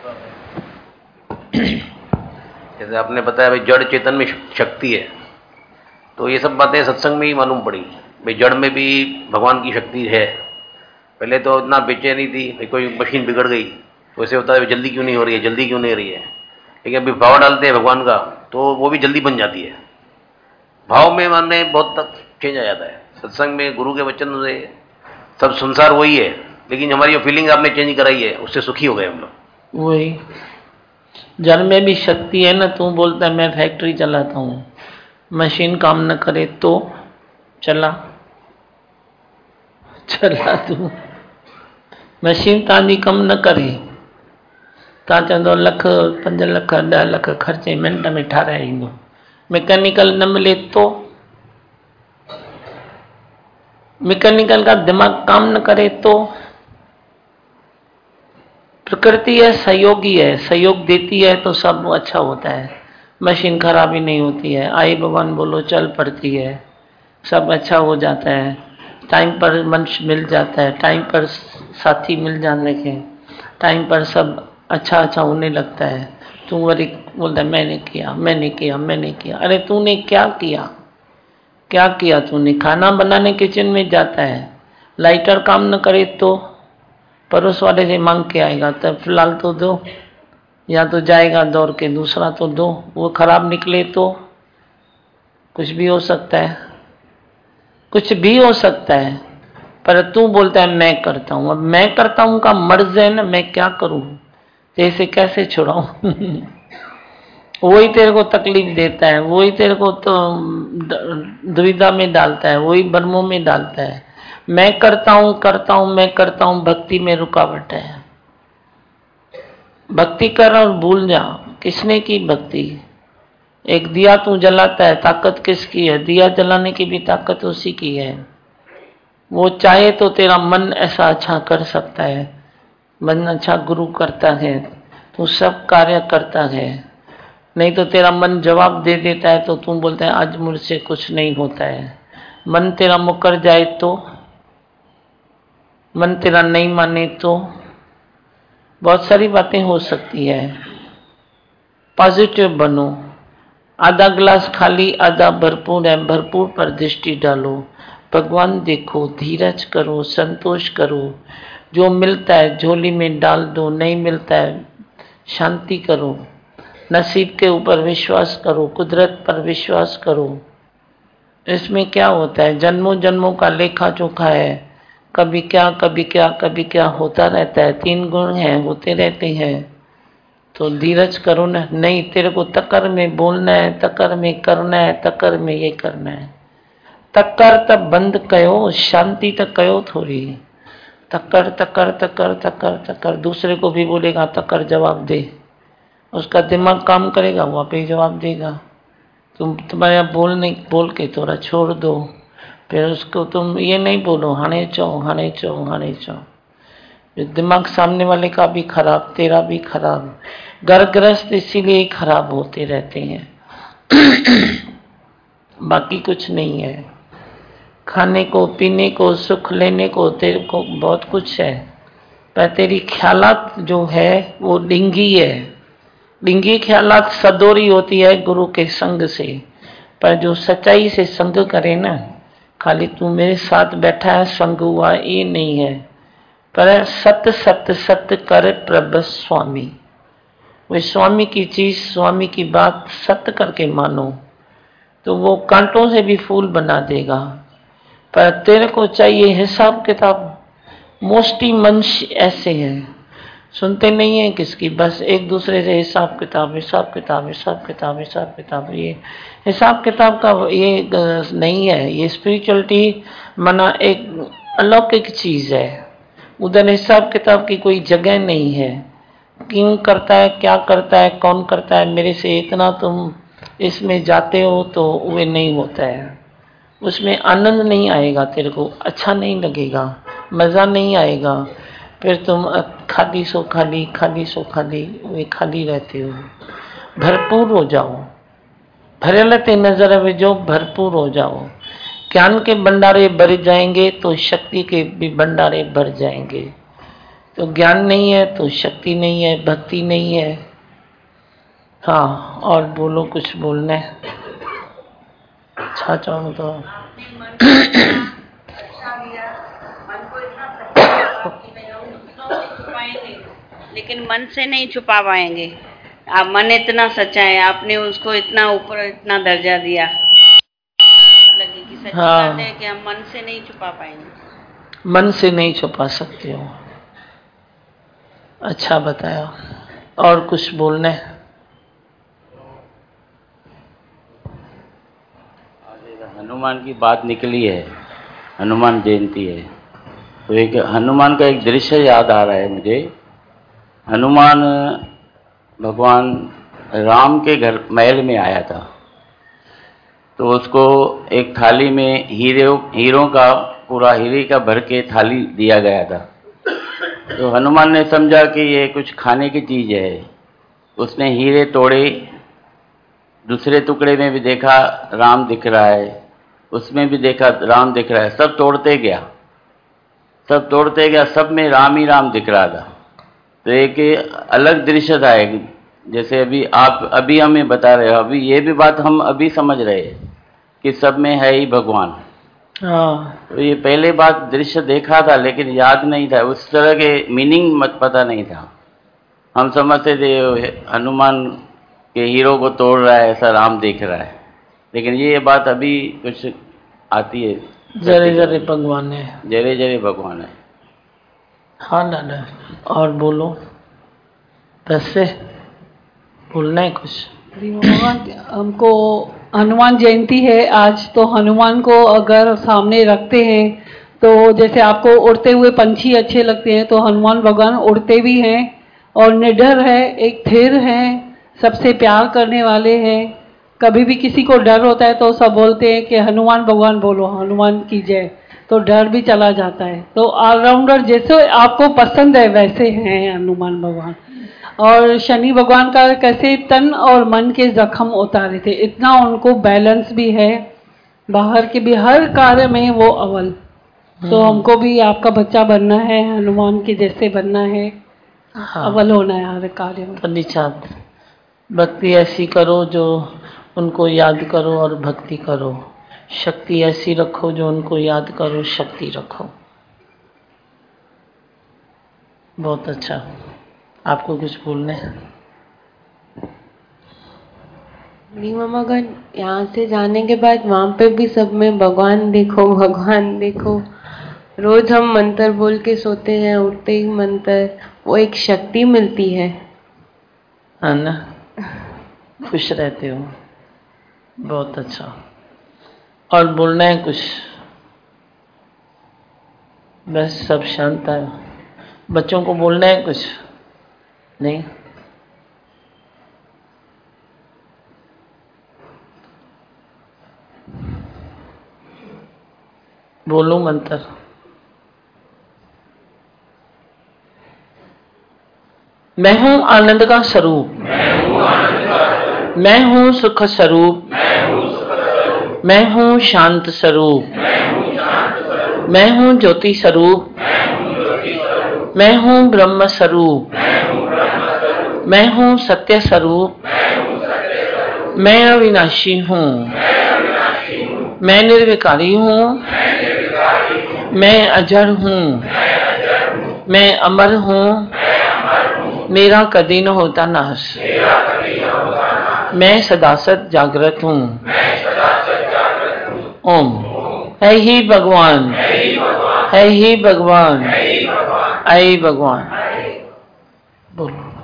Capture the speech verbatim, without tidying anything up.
जैसे आपने बताया भाई जड़ चेतन में शक्ति है, तो ये सब बातें सत्संग में ही मालूम पड़ी भाई जड़ में भी भगवान की शक्ति है। पहले तो इतना बेचैनी थी भाई कोई मशीन बिगड़ गई तो ऐसे होता है जल्दी क्यों नहीं हो रही है, जल्दी क्यों नहीं हो रही है, लेकिन अभी भाव डालते हैं भगवान का तो वो भी जल्दी बन जाती है। भाव में मानने बहुत तक चेंज आ जाता है। सत्संग में गुरु के वचन से सब संसार वही है, लेकिन हमारी जो फीलिंग आपने चेंज कराई है उससे सुखी हो गए हम लोग। वही जड़ में भी शक्ति है ना। तू बोलता है मैं फैक्ट्री चलाता हूँ, मशीन काम न करे तो चला चला तू मशीन तांजी कम न करे ता चवंदो लख पंज लख ॾह लख ख़र्चे मिंट में ठाराए ईंदो, मैकेनिकल न मिले तो मैकेनिकल का दिमाग काम न करे तो प्रकृति है, सहयोगी है, सहयोग देती है तो सब अच्छा होता है। मशीन खराब ही नहीं होती है, आई भगवान बोलो चल पड़ती है, सब अच्छा हो जाता है। टाइम पर मनुष्य मिल जाता है, टाइम पर साथी मिल जाने के, टाइम पर सब अच्छा अच्छा होने लगता है। तू वरी बोलता है मैंने किया मैंने किया मैंने किया। अरे तूने क्या किया, क्या किया तूने? खाना बनाने किचन में जाता है, लाइटर काम न करे तो पड़ोस वाले से मांग के आएगा, तब फिलहाल तो दो, या तो जाएगा दौड़ के दूसरा तो दो, वो खराब निकले तो कुछ भी हो सकता है, कुछ भी हो सकता है। पर तू बोलता है मैं करता हूँ। अब मैं करता हूँ का मर्ज है ना, मैं क्या करूँ, जैसे कैसे छुड़ाऊं वही तेरे को तकलीफ देता है, वही तेरे को तो दुविधा में डालता है, वही भ्रमों में डालता है। मैं करता हूँ करता हूँ मैं करता हूँ, भक्ति में रुकावट है। भक्ति कर और भूल जा किसने की भक्ति। एक दिया तू जलाता है, ताकत किसकी है? दिया जलाने की भी ताकत उसी की है। वो चाहे तो तेरा मन ऐसा अच्छा कर सकता है, मन अच्छा गुरु करता है, तू सब कार्य करता है। नहीं तो तेरा मन जवाब दे देता है तो तू बोलता है आज मुझसे कुछ नहीं होता है। मन तेरा मुकर जाए तो, मन तेरा नहीं माने तो बहुत सारी बातें हो सकती है। पॉजिटिव बनो। आधा ग्लास खाली आधा भरपूर है, भरपूर पर दृष्टि डालो, भगवान देखो, धीरज करो, संतोष करो। जो मिलता है झोली में डाल दो, नहीं मिलता है शांति करो। नसीब के ऊपर विश्वास करो, कुदरत पर विश्वास करो। इसमें क्या होता है, जन्मों जन्मों का लेखा जोखा है, कभी क्या कभी क्या कभी क्या होता रहता है। तीन गुण हैं, होते रहते हैं। तो धीरज करो ना। नहीं तेरे को तकर में बोलना है, तकर में करना है, तकर में ये करना है। तकर तब बंद कयो, शांति तक कयो थोड़ी। तकर तकर तकर तकर तकर दूसरे को भी बोलेगा तकर जवाब दे, उसका दिमाग काम करेगा, वो पे जवाब देगा। तुम तुम्हारा बोल नहीं बोल के थोड़ा छोड़ दो, फिर उसको तुम ये नहीं बोलो हाने चो हाने चो हाने चो। दिमाग सामने वाले का भी खराब, तेरा भी खराब। घर गृहस्थ इसीलिए खराब होते रहते हैं बाकी कुछ नहीं है। खाने को पीने को सुख लेने को तेरे को बहुत कुछ है, पर तेरी ख्यालात जो है वो डिंगी है। डिंगी ख्यालात सदोरी होती है गुरु के संग से। पर जो सच्चाई से संग करे ना, खाली तू मेरे साथ बैठा है संग हुआ ये नहीं है, पर सत्य सत्य सत्य कर प्रभ स्वामी। वो स्वामी की चीज, स्वामी की बात सत्य करके मानो तो वो कांटों से भी फूल बना देगा। पर तेरे को चाहिए हिसाब किताब। मोस्टली मनुष्य ऐसे हैं, सुनते नहीं है किसकी, बस एक दूसरे से हिसाब किताब हिसाब किताब हिसाब किताब हिसाब किताब। ये हिसाब किताब का ये नहीं है, ये स्पिरिचुअलिटी माना एक अलौकिक चीज है। उधर हिसाब किताब की कोई जगह नहीं है। क्यों करता है, क्या करता है, कौन करता है, मेरे से इतना तुम इसमें जाते हो तो वे नहीं होता है। उसमें आनंद नहीं आएगा, तेरे को अच्छा नहीं लगेगा, मज़ा नहीं आएगा। फिर तुम खाली सो खाली खाली सो खाली वे खाली रहते हो। भरपूर हो जाओ, भरेल ते नजर विझो, भरपूर हो जाओ। ज्ञान के भंडारे भर जाएंगे तो शक्ति के भी भंडारे भर जाएंगे। तो ज्ञान नहीं है तो शक्ति नहीं है, भक्ति नहीं है। हाँ, और बोलो, कुछ बोलना है? अच्छा चाहो तो लेकिन मन से नहीं छुपा पाएंगे। आप मन इतना सच्चा है, आपने उसको इतना ऊपर इतना दर्जा दिया, लगे कि सच्ची हाँ। बात है कि हम मन से नहीं छुपा पाएंगे। मन से नहीं छुपा सकते हो। अच्छा बताया। और कुछ बोलना है? हनुमान की बात निकली है, हनुमान जयंती है, तो एक हनुमान का एक दृश्य याद आ रहा है मुझे। हनुमान भगवान राम के घर महल में आया था, तो उसको एक थाली में हीरो हीरों का पूरा हीरे का भर के थाली दिया गया था। तो हनुमान ने समझा कि ये कुछ खाने की चीज़ है। उसने हीरे तोड़े, दूसरे टुकड़े में भी देखा राम दिख रहा है, उसमें भी देखा राम दिख रहा है, सब तोड़ते गया सब तोड़ते गया सब में राम ही राम दिख रहा था। तो एक अलग दृश्य था, एक जैसे अभी आप अभी हमें बता रहे हो, अभी ये भी बात हम अभी समझ रहे हैं कि सब में है ही भगवान। हाँ। तो ये पहले बात दृश्य देखा था लेकिन याद नहीं था, उस तरह के मीनिंग मत पता नहीं था। हम समझते थे हनुमान के हीरो को तोड़ रहा है, ऐसा राम देख रहा है, लेकिन ये बात अभी कुछ आती है। जरे जरे भगवान है, जरे जरे भगवान है। हाँ दादा, और बोलो। वैसे बोलना है कुछ? भगवान, हमको हनुमान जयंती है आज, तो हनुमान को अगर सामने रखते हैं तो जैसे आपको उड़ते हुए पंछी अच्छे लगते हैं, तो हनुमान भगवान उड़ते भी हैं और निडर है, एक थिर है, सबसे प्यार करने वाले हैं। कभी भी किसी को डर होता है तो सब बोलते हैं कि हनुमान भगवान बोलो, हनुमान की जय, तो डर भी चला जाता है। तो ऑलराउंडर जैसे आपको पसंद है वैसे हैं हनुमान भगवान। और शनि भगवान का कैसे तन और मन के जख्म उतारे थे, इतना उनको बैलेंस भी है, बाहर के भी हर कार्य में वो अव्वल। तो हमको भी आपका बच्चा बनना है, हनुमान के जैसे बनना है। हाँ। अव्वल होना है हर कार्य में। पंडित, भक्ति ऐसी करो जो उनको याद करो और भक्ति करो। शक्ति ऐसी रखो जो उनको याद करो, शक्ति रखो। बहुत अच्छा। आपको कुछ बोलना है? नहीं मामागण, यहाँ से जाने के बाद वहाँ पे भी सब में भगवान देखो भगवान देखो। रोज हम मंत्र बोल के सोते हैं, उठते ही मंत्र, वो एक शक्ति मिलती है, है ना? खुश रहते हो। बहुत अच्छा। और बोलना है कुछ? बस सब शांत है। बच्चों को बोलना है कुछ? नहीं? बोलो मंत्र। मैं हूं आनंद का स्वरूप, मैं हूं सुख स्वरूप, मैं हूं शांत स्वरूप, मैं हूं ज्योति स्वरूप, मैं हूं ब्रह्म स्वरूप, मैं हूं सत्य स्वरूप, मैं अविनाशी हूं, मैं निर्विकारी हूं, मैं अजर हूं, मैं अमर हूं, मेरा कभी न होता नाश, मैं सदासत जागृत हूं। ओम। है ही भगवान, है ही भगवान, ऐ भगवान। बोलो।